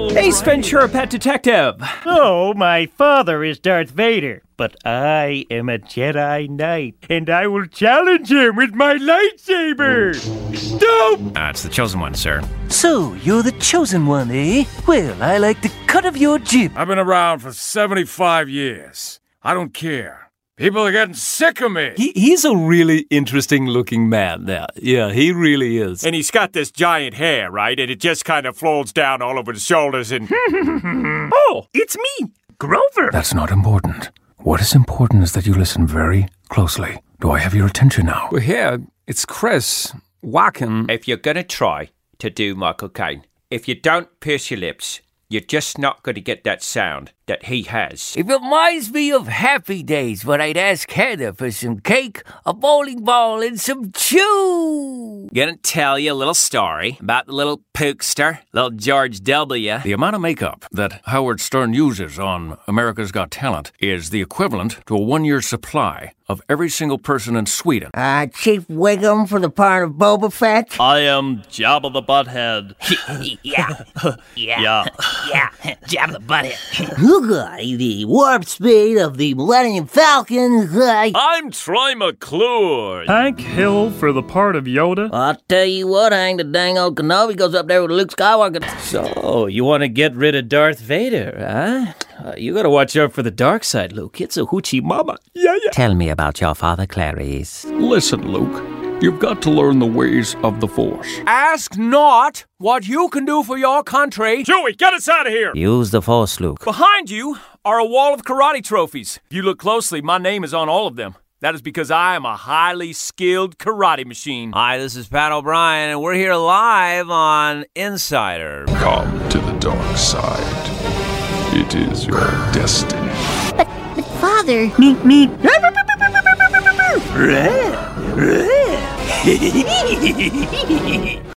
Ace Ventura, Pet Detective. Oh, my father is Darth Vader, but I am a Jedi Knight, and I will challenge him with my lightsaber. Stop! It's the Chosen One, sir. So, you're the chosen one, eh? Well, I like the cut of your jib. I've been around for 75 years. I don't care. People are getting sick of me. He's a really interesting-looking man now. Yeah, he really is. And he's got this giant hair, right? And it just kind of flows down all over his shoulders and... Oh, it's me, Grover. That's not important. What is important is that you listen very closely. Do I have your attention now? Well, here, it's Chris Walken. If you're going to try to do Michael Caine, if you don't pierce your lips, you're just not going to get that sound that he has. It reminds me of happy days when I'd ask Heather for some cake, a bowling ball, and some chew. Gonna tell you a little story about the little pookster, little George W. The amount of makeup that Howard Stern uses on America's Got Talent is the equivalent to a 1-year supply of every single person in Sweden. Chief Wiggum for the part of Boba Fett. I am Jabba the Butthead. Yeah. Jabba the Butthead. The warp speed of the Millennium Falcon. I'm Troy McClure. Hank Hill for the part of Yoda. I'll tell you what, Hank, the dang old Kenobi goes up there with Luke Skywalker. So, you want to get rid of Darth Vader, huh? You gotta watch out for the dark side, Luke. It's a hoochie mama. Yeah. Tell me about your father, Clarice. Listen, Luke. You've got to learn the ways of the Force. Ask not what you can do for your country. Joey, get us out of here! Use the Force, Luke. Behind you are a wall of karate trophies. If you look closely, my name is on all of them. That is because I am a highly skilled karate machine. Hi, this is Pat O'Brien, and we're here live on Insider. Come to the dark side. It is your destiny. But Father... Meep.